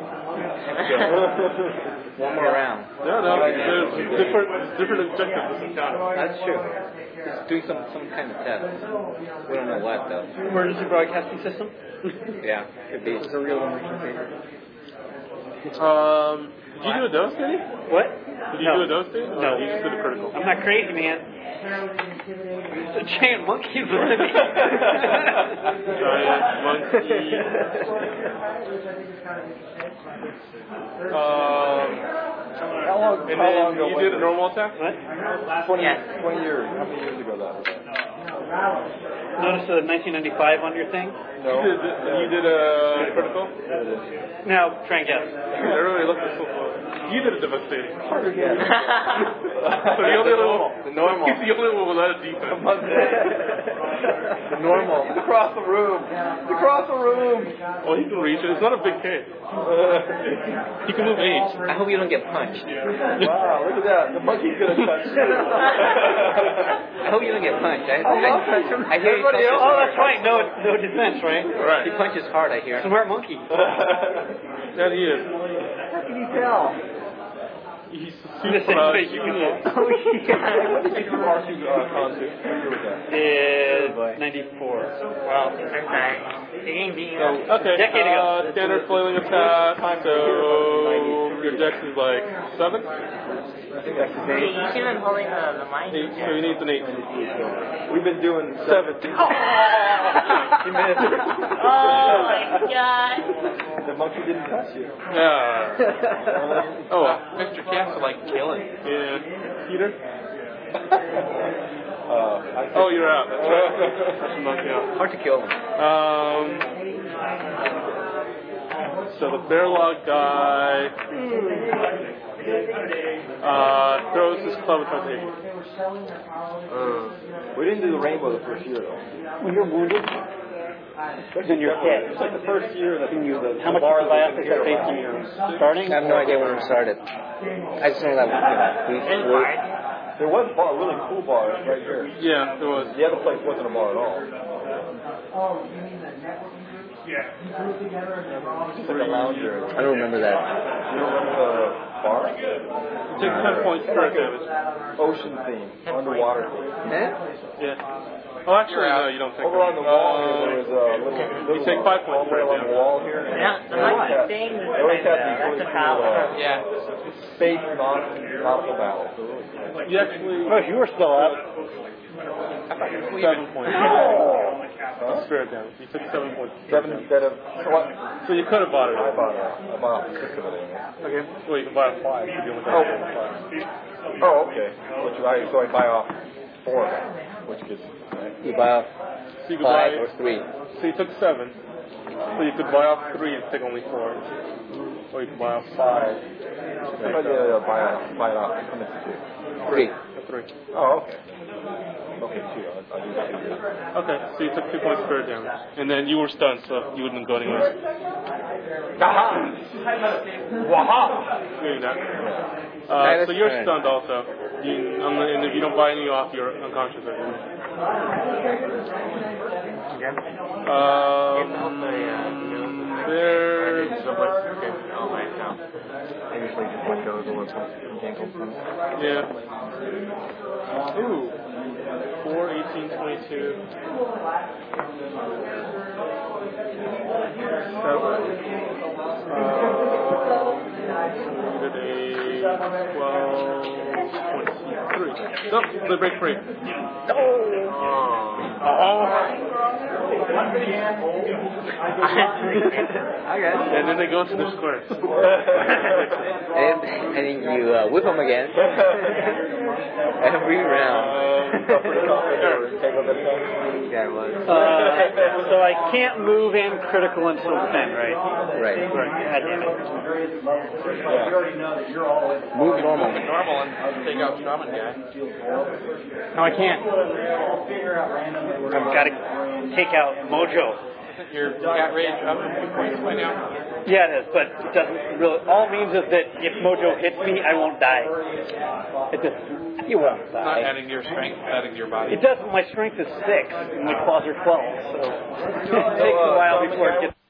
One more round. No, there's different objectives this encounter. That's true. It's doing some kind of test. We don't know what, though. Emergency broadcasting system? Yeah, could be. It's a real emergency. Did you do a devastating? What? Did you do a devastating? No. You just did a critical. I'm not crazy, man. There's a giant monkey behind me. Giant monkey. How long And ago then you was did a it? normal attack? What? 20 years. How many years ago that was? Notice the 1995 on your thing? No. You did a critical? Now, try and guess. Everybody looked at so You did a devastating. Harder again. So the only other one, The normal. he's the only one without a defense. The normal. He's across the room. He's across the room. Oh, he can reach it. It's not a big case. He can move 8. I hope you don't get punched. Wow, look at that. The monkey's gonna touch you. I hope you don't get punched. I hear he punches Oh, that's hard. right. No defense, right? Right. He punches hard, I hear. Smart monkey. That he is. How can you tell? He's The super same face you genius. can What did you do R2 Consu? What year was that? Is 94. Well, I'm sorry. The game being Okay, Decade ago. standard flailing attack. So Your dex is like 7? I think that's his You name. should have been holding the mic. 8, so he needs an 8. We've been doing 7. You missed. Oh my god. The monkey didn't touch you. Yeah. Mr. Cats would like killing. Yeah. Peter? Oh, you're out. That's right. That's the monkey out. Hard to kill them. So the bear log guy throws his club and tries to hit you. We didn't do the rainbow the first year though. When you're wounded, then you're hit. It's like the first year that you the How much bar is that based on your starting? I have no idea when we started. I just know that we There was a bar, a really cool bar right here. Yeah, there was. The other place wasn't a bar at all. Just like a lounge area. I don't remember that. You don't remember the bar? Take 10 points for damage. Ocean theme, underwater theme. Yeah. Oh, actually, no, you don't take Over on the wall here, there was a little. You take 5 points all the way for along the damage. wall here. Yeah, the mic thing is They always have these that's really a cool power. Yeah. space nautical battles. They're really cool. You actually... Oh, you were still up. 7 points. Spirit damage. You took 7 points. 7 instead of what? So you could have bought it. I bought 6 of it anyway. Okay. Well, you can buy a 5 if you only got 5. Oh, okay. So I buy off 4 of them, which gets. You buy off So you could 5 buy... or 3. So you took 7. So you could buy off 3 and take only 4. Or you could buy off 5. Yeah, buy it off. Come into 2. 3. 3. Oh, okay. Okay, 2. I'll do that. Okay, so you took 2 points of spirit damage. And then you were stunned, so you wouldn't go anywhere. Aha! Waha! Maybe not. That So is you're correct. stunned also. And if you don't buy any off, you're unconscious. There's... I usually just let go of the little jangle. Yeah. Ooh. 4, 18, 22. 23. So, they break free. And then they go to the squares. And then you whip them again. Every round. Yeah, it was. So I can't move in critical until 10, right? Right. God damn it. Move normal. Normal and take out shaman guy. No, I can't. I've got to take out Mojo. Your cat rage up 2 points by now. Yeah, it is, but it doesn't really. All it means is that if Mojo hits me, I won't die. It just. You won't Not die. adding to your strength, adding to your body. It does, but my strength is 6, and my claws are 12, so it takes a while before it gets.